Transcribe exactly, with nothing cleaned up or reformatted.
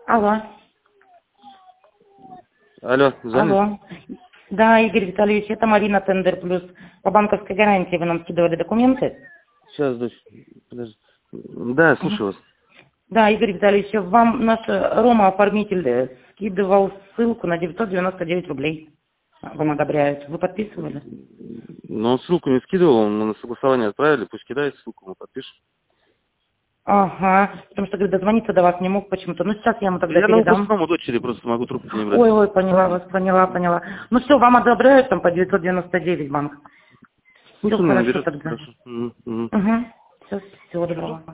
Алло. Алло, занят? Алло. Да, Игорь Витальевич, это Марина Тендер Плюс. По банковской гарантии вы нам скидывали документы? Сейчас, дочь, подожди. Да, слушаю вас. Да, Игорь Витальевич, вам наш э, Рома, оформитель, э, скидывал ссылку на девятьсот девяносто девять рублей. Вам одобряют. Вы подписывали? Но он ссылку не скидывал, он на согласование отправили, пусть кидает ссылку, мы подпишем. Ага, потому что, говорит, дозвониться до вас не мог почему-то. Ну, сейчас я ему тогда Я на передам. выпускном у дочери, просто могу трубку не брать. Ой, ой, поняла вас, поняла, поняла. Ну все, вам одобряют там по девятьсот девяносто девять банк. Пусть Все он меня хорошо наберет, тогда. хорошо. Мгм, мгм. Угу. Все, всего доброго.